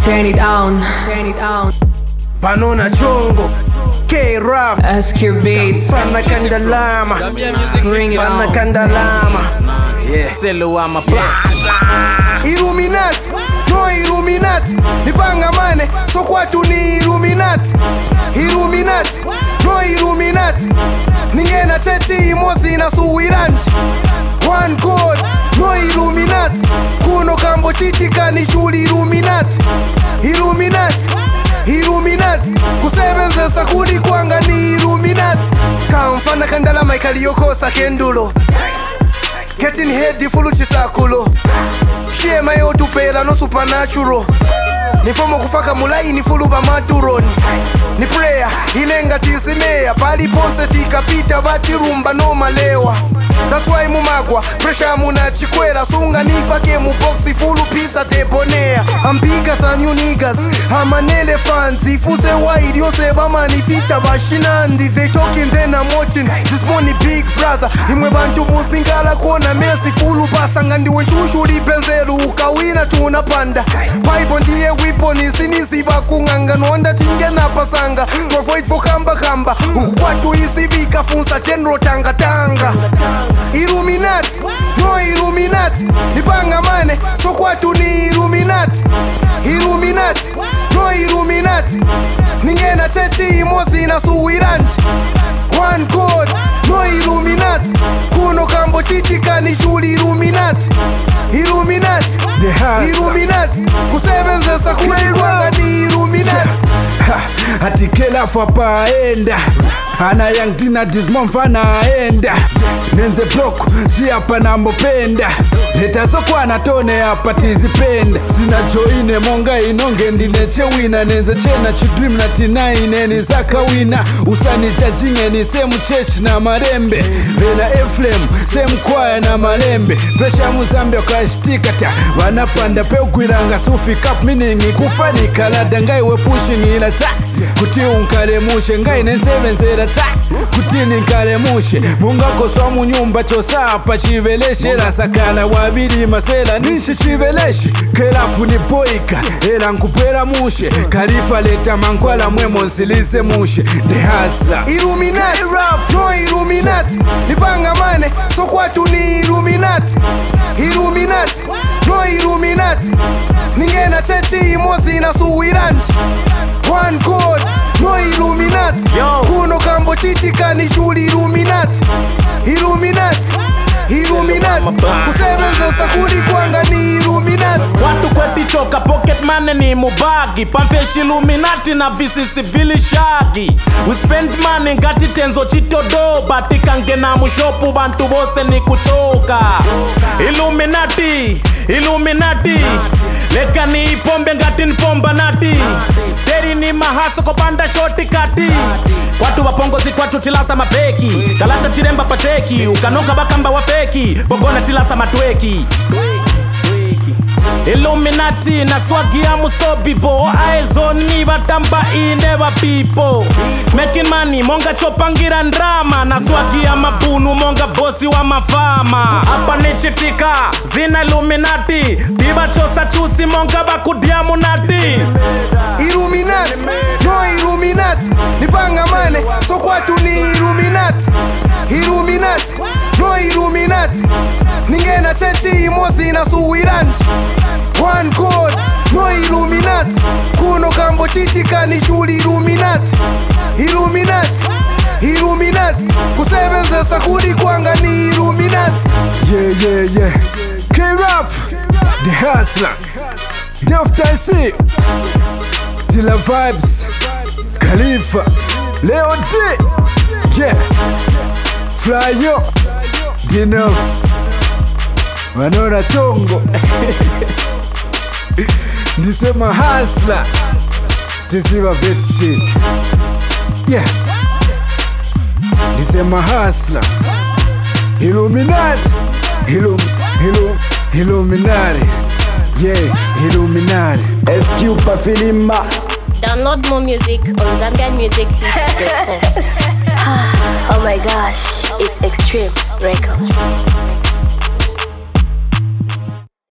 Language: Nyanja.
Turn it on, turn it on. Banona Chongo, K-Rap, SQ Beats, Pana Kandalama, bring it Pana on. Kandalama. Yeah. Seluama Illuminati, no Illuminati. Nipanga mane, so kwatu ni Illuminati. Illuminati, no Illuminati. Ningena cheti imosi na suwiranji. One code, no Illuminati. Kuno kambo chitika ni shuli Illuminati. Illuminati, Illuminati. Kusebenzesa kuli kwanga ni Illuminati. Kamfana Kandalama ikaliyokosa kendulo. Getting head fulu chisakulo. Shema yo tupela no supernatural. Ni fomo kufaka mulai ni fulu ba maturoni. Ni prayer ilenga tisimea. Pali pose tikapita bati rumba no malewa. That's why mumagwa pressure muna chikwela. Sunga nifake mu boxi fulu pizza teponea. Ampiga sa new niggas I'm an elephant. Ifuse wide yose bama ni feature bashinandi. They talking then I'm watching. This money big brother. Imwe bantu musingala kuona mesi fulu pasanga. Ndiwe nchushu lipenzeru ukawina tunapanda. Bible ndiye weapon isinizi bakunganga. Nwanda tingena pasanga. Provide for kamba kamba. Ukwatu isibika funsa general tanga tanga. Illuminati, no Illuminati. Nipanga mane, so kwatu ni Illuminati. Illuminati, no Illuminati. Ningena cheti imosi na suwiranji. One code, no Illuminati. Kuno kambo chitika ni shuli Illuminati. Illuminati, Illuminati. Kusebenzesa kuli kwanga ni Illuminati. Ati kela fapa enda Ana yang dina dismo mfana enda Nenze bloku si hapa nambopenda Leta soko anatone hapa tizipenda Sina joine monga inonge ndineche wina Nenze chena chidream na tinaine ni zaka wina Usani jajinge ni semu chechi na marembe Vena Eflem semu kwaya na malembe Presha muzambi wakashitika ta Wanapanda pe ukwiranga sufi cup meaning kufanika Lada ngai we pushing ila ta Kuti unkale mushe ngai nensevenzera ta Kuti ninkale mushe Mungako swa munyumba chosapa chiveleshe Rasakala wabili masela nishi chiveleshe Kelafu ni boika Ela nkupera mushe Kalifa leta mankwala mwemo nsilize mushe The Hustler Illuminati, no Illuminati. Nipanga mane, so kwatu ni Illuminati. Illuminati, no Illuminati. Ningena cheti imosi na suwiranji. One code, no Illuminati. Kuno kambo chitika ni shuli Illuminati. Illuminati, Illuminati. Kusebenzesa kuli kwanga ni Illuminati. watu kwetichoka pocket money ni mubagi Pamfeshi Illuminati na visisi vili shagi We spend money ngati tenzo chitodo Batikange na mushopu bantu bose ni kuchoka Illuminati, Illuminati Leka ni ipombe ngati nipomba nati Deri ni mahasa kopanda shoti kati Watu wapongozi kwatu tilasa mapeki Kalata tiremba pacheki Ukanoka bakamba wafeki Pogona tilasa matweki Illuminati na swagi ya musobibo Eyes on me batamba never people Making money monga chopangira ndrama Na swagi ya mabunu monga bosi wa mafama Hapa ni chitika zina Illuminati Biba chosa chusi monga bakudiamu nati Illuminati, no Illuminati. Nipanga mane, so kwatu ni Illuminati. Illuminati, no Illuminati. Ningena cheti imosi na suwiranji. One code, no Illuminati. Kuno kambo chitika ni shuli Illuminati. Illuminati, Illuminati. Kusebenzesa kuli kwanga ni Illuminati. Yeah K-Rap The Hustler Delta C Tila Vibes Khalifa Leo D Yeah Flyo Dinox Banona Chongo Ndisema Hustler Tisiva vet shit Yeah Ndisema Hustler Illuminati Illuminati Yeah, Illuminati SQ Pafilimba. Download more music on ZambianMusic.com. Oh my gosh, it's Extreme Records.